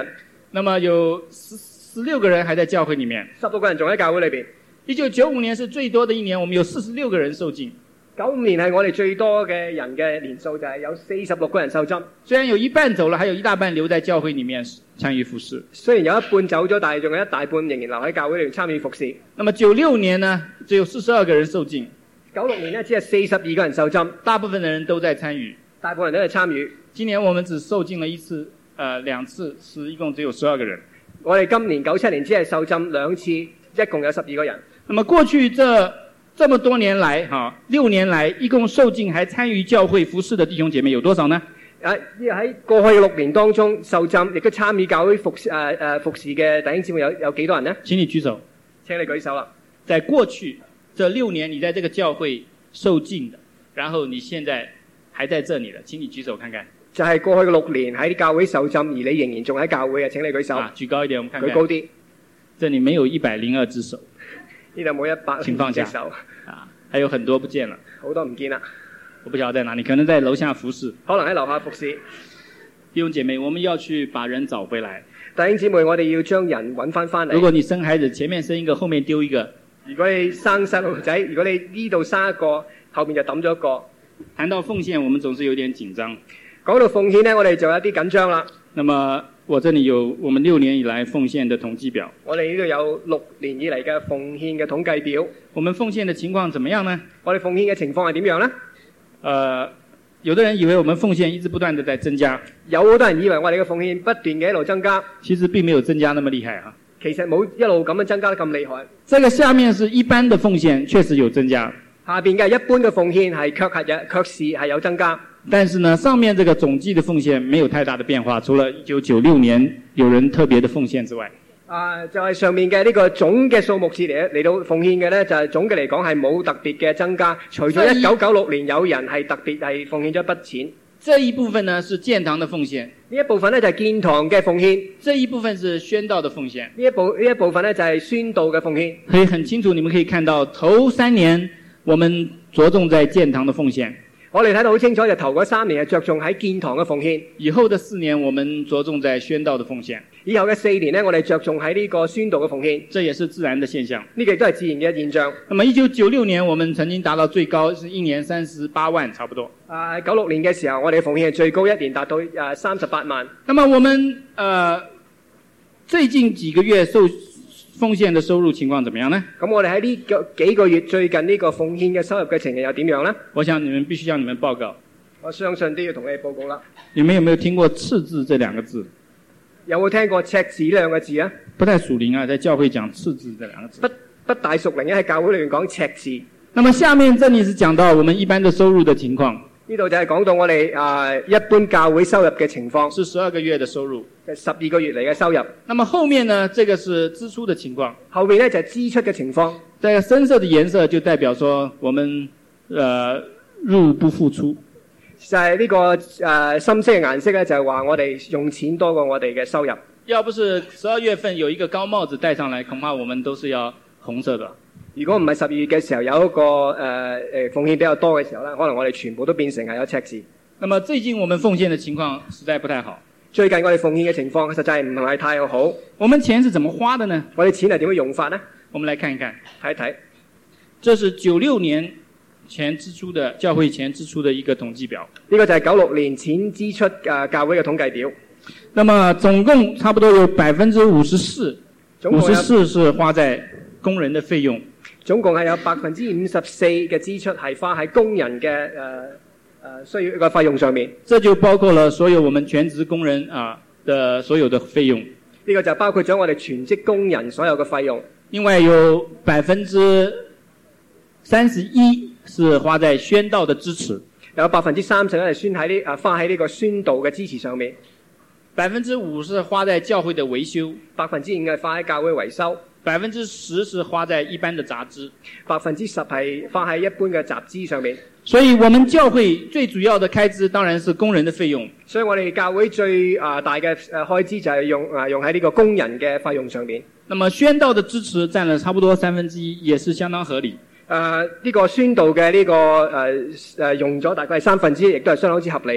那么有十十六个人还在教會裡面。 十六個人仲喺教會裏邊。 一九九五年是最多的一年，我們有四十六個人受浸。 九五年係我哋最多嘅人嘅年數，就係有四十六個人受浸。 雖然有一半走了，還有一大半留在教會裡面參與服事。 雖然有一半走咗，但係仲有一大半仍然留喺教會裏面參與服事。 那麼九六年呢，只有四十二個人受浸。 九六年呢，只係四十二個人受浸， 大部分的人都在參與。 大部分人都係參與。 今年我們只受浸了一次，呃，兩次，是一共只有十二個人。 我哋今年九七年只係受浸兩次，一共有十二個人。 那麼過去這這麼多年來，哈，六年來，一共受浸還參與教會服事的弟兄姐妹有多少呢？ 喺喺過去六年當中受浸，亦都參與教會服誒誒、呃、服事嘅弟兄姊妹有有幾多人呢？ 請你舉手。 請你舉手啦。 在過去這六年，你在這個教會受浸的，然後你現在還在這裡的，請你舉手看看。就係過去嘅六年喺教會受浸，而你仍然仲喺教會嘅，請你舉手。啊，舉高一點，我們看看。舉高啲。這裡沒有一百零二隻手。呢度冇一百零二隻手。啊，還有很多不見了。好多唔見啦。我不曉得在哪裡，可能在樓下服侍。可能喺樓下服侍。弟兄姐妹，我們要去把人找回來。弟兄姊妹，我哋要將人揾翻翻嚟。如果你生孩子，前面生一個，後面丟一個。如果你生細路仔，如果你呢度生一個，後面就抌咗一個。談到奉獻，我們總是有點緊張。講到奉獻呢，我哋就有啲緊張啦。那麼我這裡有我們六年以來奉獻的統計表。我哋呢度有六年以嚟嘅奉獻嘅統計表。我們奉獻的情況怎麼樣呢？我哋奉獻嘅情況係點樣呢？呃，有的人以為我們奉獻一直不斷地在增加。有好多人以為我哋嘅奉獻不斷嘅一路增加。其實並沒有增加那麼厲害啊。其實冇一路咁樣增加得咁厲害。這個下面是一般的奉獻，確實有增加。下邊嘅一般嘅奉獻係確係有，確實係有增加。但是呢，上面這個總計的奉獻沒有太大的變化，除了一九九六年有人特別的奉獻之外。啊，就係、是、上面嘅呢個總嘅數目字嚟嚟到奉獻嘅呢，就係、是、總嘅嚟講係冇特別嘅增加，除咗一九九六年有人係特別係奉獻咗一筆錢。這一部分呢是建堂的奉獻，呢一部分呢就係建堂嘅奉獻。這一部分是宣道的奉獻，呢一部呢一部分呢就係宣道嘅奉獻。可以很清楚，你們可以看到頭三年我們着重在建堂的奉獻。我哋睇到好清楚，就頭嗰三年係着重喺建堂嘅奉獻。以後的四年，我們着重在宣道的奉獻。以後嘅四年呢，我哋着重喺呢個宣道嘅奉獻。這也是自然的現象。呢個亦都係自然嘅現象。那麼一九九六年，我們曾經達到最高，是一年三十八萬，差不多。啊，九六年嘅時候，我哋嘅奉獻係最高，一年達到誒三十八萬。那麼我們呃最近幾個月受奉獻的收入情況怎麼樣呢？咁我哋喺呢個幾個月最近呢個奉獻嘅收入嘅情形又點樣呢？我想你們必須向你們報告。我相信都要同你哋報告啦。你們有沒有聽過赤字這兩個字？有冇聽過赤字呢兩個字啊？不太屬靈啊，在教會講赤字這兩個字。不不大屬靈喺教會裏面講赤字。那麼下面這裡是講到我們一般的收入的情況。呢度就係講到我哋啊、呃、一般教會收入嘅情況。是十二個月的收入。係十二個月嚟嘅收入。那麼後面呢？這個是支出的情況。後面呢就係、是、支出嘅情況。這個深色的顏色就代表說我們呃入不敷出。就係、是、呢、這個誒、呃、深色嘅顏色咧，就係、是、話我哋用錢多過我哋嘅收入。要不是十二月份有一個高帽子戴上來，恐怕我們都是要紅色的。如果唔係十二月嘅時候有一個誒誒、呃、奉獻比較多嘅時候咧，可能我哋全部都變成係有赤字。那麼最近我們奉獻的情況實在不太好。最近我哋奉獻嘅情況實在唔係太好。我們錢是怎麼花的呢？我哋錢係點樣用法呢？我們來看一看，睇一睇。這是九六年前支出的教會前支出的一個統計表。呢、這個就係九六年前支出誒教會嘅統計表。那麼總共差不多有百分之五十四，五十四是花在工人的費用。總共係有百分之五十四嘅支出係花喺工人嘅誒誒需要嘅費用上面。這就包括了所有我們全職工人啊的所有的費用。呢個就包括咗我哋全職工人所有嘅費用。另外有百分之三十一是花在宣道的支持。有百分之三十係宣喺呢啊花喺呢個宣道嘅支持上面。百分之五是花在教會的維修。百分之五係花喺教會維修。百分之十是花在一般的雜支，百分之十係花喺一般嘅雜支上面。所以我們教會最主要的開支當然是工人的費用。所以我哋教會最啊大嘅誒開支就係用啊用喺呢個工人嘅費用上面。那麼宣道的支持佔了差不多三分之一，也是相當合理。誒、呃、呢、這個宣道嘅呢、這個誒誒、呃、用咗大概係三分之一，亦都係相當之合理。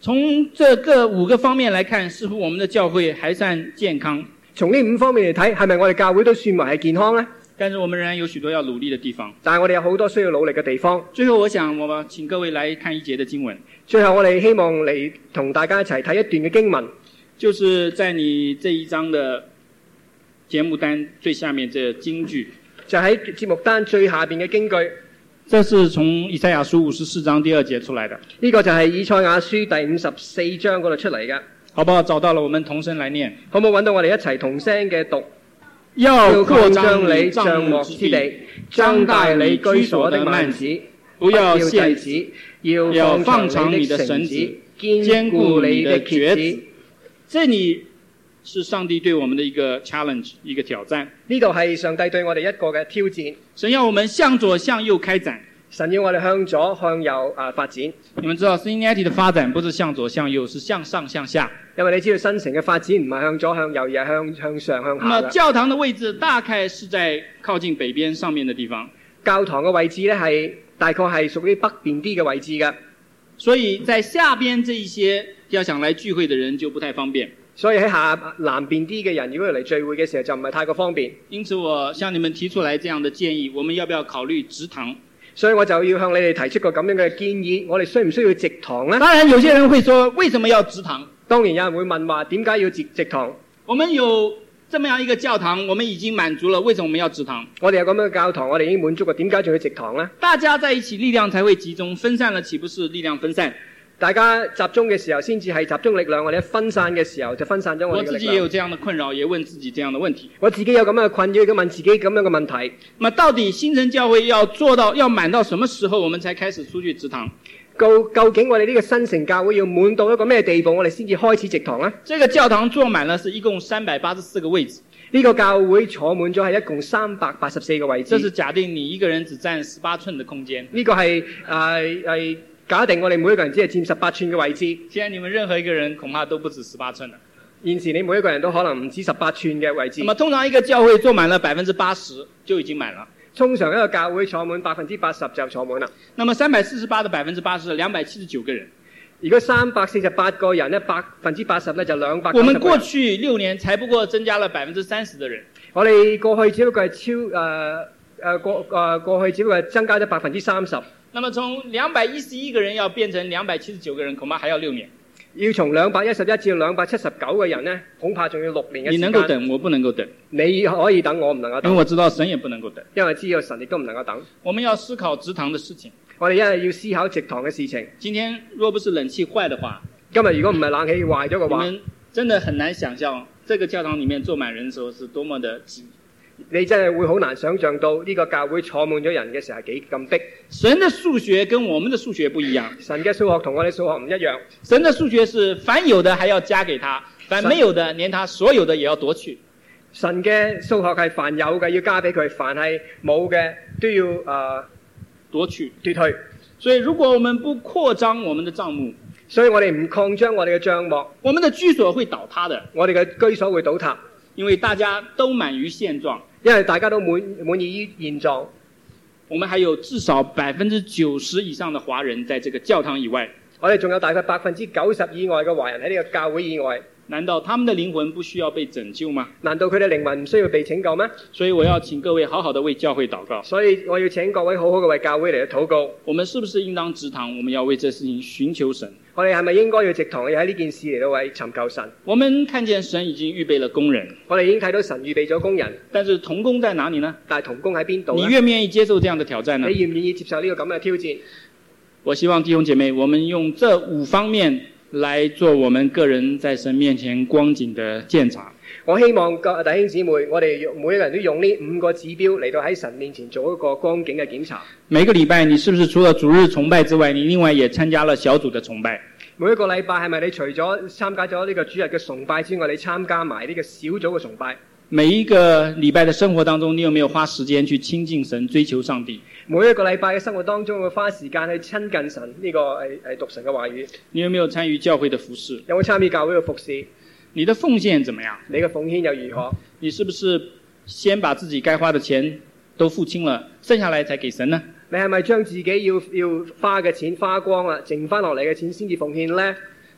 從這個五個方面來看，似乎我們的教會還算健康。 從呢五方面嚟睇，係咪我哋教會都算為係健康呢？ 但是我們仍然有許多要努力的地方。 但係我哋有好多需要努力嘅地方。 最後我想我們請各位來看一節的經文。 最後我哋希望嚟同大家一齊睇一段嘅經文， 就是在你這一章的節目單最下面這經句， 就喺節目單最下邊嘅經句。 這是從以賽亞書五十四章第二節出來的。 呢個就係以賽亞書第五十四章嗰度出嚟嘅。 好不好？找到了，我們同聲來念。 好唔好揾到我哋一齊同聲嘅讀？ 要擴張你帳帳幕之地，張大你居所的幔子， 不要制限止， 要要放長你長你的的繩子， 繩子， 堅堅固固你你的的橛橛子子。 這裡是上帝對我們的一個 challenge， 一個挑戰。 呢度係上帝對我哋一個嘅挑戰。 神要我們向左向右開展。 神要我哋向左向右啊發展。 你們知道 Cincinnati 的發展不是向左向右，是向上向下。 因為你知道新城嘅發展唔係向左向右，而係向向上向那麼下嘅。 教堂的位置大概是在靠近北邊上面的地方， 教堂嘅位置咧係大概係屬於北邊啲嘅位置嘅， 所以在下邊這一些要想來聚會的人就不太方便。 所以喺下南邊啲嘅人如果要嚟聚會嘅時候就唔係太過方便。 因此我向你們提出來這樣的建議，我們要不要考慮植堂？ 所以我就要向你哋提出個咁樣嘅建議，我哋需唔需要植堂呢？ 當然有些人會說，為什麼要植堂？ 當然有人會問話，點解要植植堂？ 我們有這麼樣一個教堂，我們已經滿足了，為什麼我們要植堂？ 我哋有咁樣嘅教堂，我哋已經滿足過，點解仲要植堂呢？ 大家在一起，力量才會集中，分散了豈不是力量分散？ 大家集中嘅時候先至係集中力量，我哋一分散嘅時候就分散咗我哋嘅力量。 我自己也有這樣的困擾，也問自己這樣的問題。 我自己有咁樣嘅困擾，亦都問自己咁樣嘅問題。 那麼到底新城教會要做到要滿到什麼時候，我們才開始出去植堂？ 究究竟我哋呢個新城教會要滿到一個咩地步，我哋先至開始植堂呢？ 這個教堂坐滿了是一共三百八十四個位置。 呢個教會坐滿咗係一共三百八十四個位置。 這是假定你一個人只佔十八寸的空間。 呢個係誒係假定我哋每一個人只係佔十八寸嘅位置。 現在你們任何一個人恐怕都不止十八寸了。 現時你每一個人都可能唔止十八寸嘅位置。 那麼通常一個教會坐滿了百分之八十就已經滿了。 通常一個教會坐滿百分之八十就坐滿啦。 那麼三百四十八的百分之八十，兩百七十九個人。 如果三百四十八個人咧，百分之八十咧就兩百。 我們過去六年才不過增加了百分之三十的人。 我哋過去只不過係超誒誒、呃、過誒、呃、過去只不過係增加咗百分之三十。 那麼從兩百一十一個人要變成兩百七十九個人，恐怕還要六年。 要從兩百一十一至兩百七十九個人呢，恐怕仲要六年嘅時間。 你能夠等，我不能夠等。 你可以等，我唔能夠等。 因為我知道神也不能夠等。 因為知道神亦都唔能夠等。 我們要思考植堂的事情。 我哋一係要思考植堂嘅事情。 今天若不是冷氣壞的話， 今日如果唔係冷氣壞咗嘅話， 你們真的很難想象，這個教堂裡面坐滿人的時候是多麼的擠。 你真係會好難想像到呢個教會坐滿咗人嘅時候係幾咁逼。 神的數學跟我們的數學不一樣。 神嘅數學同我哋數學唔一樣。 神的數學是凡有的還要加給他，凡沒有的連他所有的也要奪去。 神嘅數學係凡有嘅要加俾佢，凡係冇嘅都要誒、呃、 奪去奪去。 所以如果我們不擴張我們的帳幕， 所以我哋唔擴張我哋嘅帳幕， 我們的居所會倒塌的。 我哋嘅居所會倒塌， 因為大家都滿於現狀。 因為大家都滿滿意於現狀。 我們還有至少百分之九十以上的華人在這個教堂以外。 我哋仲有大概百分之九十以外嘅華人喺呢個教會以外。 難道他們的靈魂不需要被拯救嗎？ 難道佢哋靈魂唔需要被拯救咩？ 所以我要請各位好好的為教會禱告。 所以我要請各位好好嘅為教會嚟禱告。 我們是不是應當植堂？我們要為這事情尋求神。 我哋係咪應該要植堂？要喺呢件事嚟到為尋求神？ 我們看見神已經預備了工人。 我哋已經睇到神預備咗工人。 但是同工在哪裡呢？ 但係同工喺邊度？ 你願唔願意接受這樣的挑戰呢？ 你願唔願意接受呢個咁嘅挑戰？ 我希望弟兄姐妹，我們用這五方面來做我們個人在神面前光景的檢查。 我希望各弟兄姊妹，我哋每一個人都用呢五個指標嚟到喺神面前做一個光景嘅檢查。 每個禮拜你是不是除了主日崇拜之外，你另外也參加了小組的崇拜？ 每一個禮拜係咪你除咗參加咗呢個主日嘅崇拜之外，你參加埋呢個小組嘅崇拜？ 每一個禮拜的生活當中，你有沒有花時間去親近神、追求上帝？ 每一個禮拜嘅生活當中，會花時間去親近神呢、這個係係讀神嘅話語。 你有沒有參與教會的服事？ 有冇參與教會嘅服事？ 你的奉獻怎麼樣？ 你嘅奉獻又如何？ 你是不是先把自己該花的錢都付清了，剩下來才給神呢？ 你係咪將自己要要花嘅錢花光啦，剩翻落嚟嘅錢先至奉獻呢？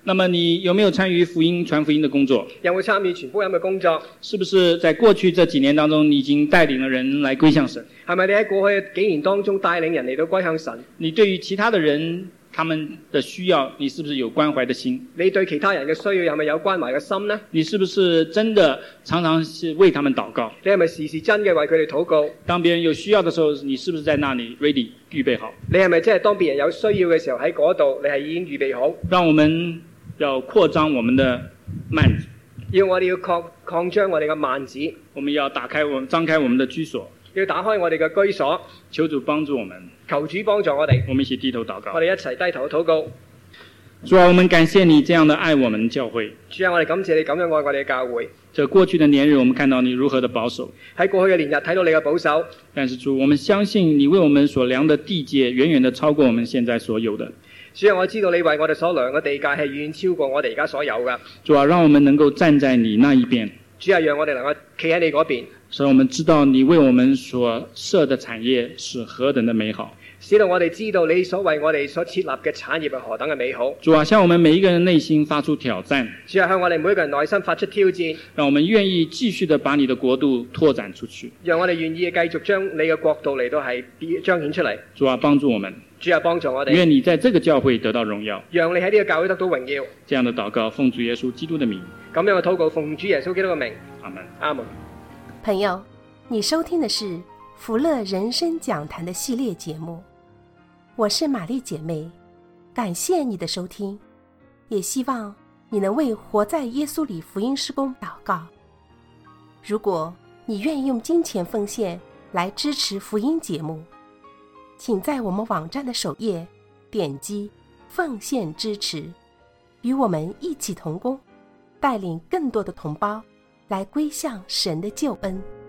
那麼你有沒有參與福音傳福音的工作？ 有冇參與傳福音嘅工作？ 是不是在過去這幾年當中，你已經帶領了人來歸向神？ 係咪你喺過去嘅幾年當中帶領人嚟到歸向神？ 你對於其他的人，他們的需要，你是不是有關懷的心？ 你對其他人嘅需要係咪有關懷嘅心呢？ 你是不是真的常常是為他們禱告？ 你係咪時時真嘅為佢哋禱告？ 當別人有需要的時候，你是不是在那裡 ready 預備好？ 你係咪真係當別人有需要嘅時候喺嗰度，你係已經預備好？ 讓我們要擴張我們的幔子， 要我哋要擴擴張我哋嘅幔子， 我們要打開我們張開我們的居所， 要打開我哋嘅居所。 求主幫助我們， 求主幫助我哋。 我們一起低頭禱告。 我哋一齊低頭禱告。 主啊，我們感謝你這樣的愛我們教會。 主啊，我哋感謝你咁樣愛我哋嘅教會。 這過去的年日，我們看到你如何的保守。 喺過去嘅年日睇到你嘅保守。 但是主，我們相信你為我們所量的地界，遠遠的超過我們現在所有的。 主啊，我知道你為我哋所量嘅地界係遠超過我哋而家所有嘅。 主啊，讓我們能夠站在你那一邊。 主啊，讓我哋能夠企喺你嗰邊， 使我們知道你為我們所設的產業是何等的美好， 使到我哋知道你所為我哋所設立嘅產業係何等嘅美好。 主啊，向我們每一個人內心發出挑戰。 主啊，向我哋每一個人內心發出挑戰， 讓我們願意繼續的把你的國度拓展出去。 讓我哋願意繼續將你嘅國度嚟到係彰顯出嚟。 主啊，幫助我們。 主啊，幫助我哋。 願你在這個教會得到榮耀。 讓你喺呢個教會得到榮耀。 這樣的禱告，奉主耶穌基督的名。 咁樣嘅禱告，奉主耶穌基督嘅名。 阿門。 阿門。 朋友，你收聽的是福樂人生講壇的系列節目，我是瑪麗姐妹，感謝你的收聽，也希望你能為活在耶穌裡福音事工禱告。如果你願意用金錢奉獻來支持福音節目，請在我們網站的首頁點擊奉獻支持，與我們一起同工，帶領更多的同胞來歸向神的救恩。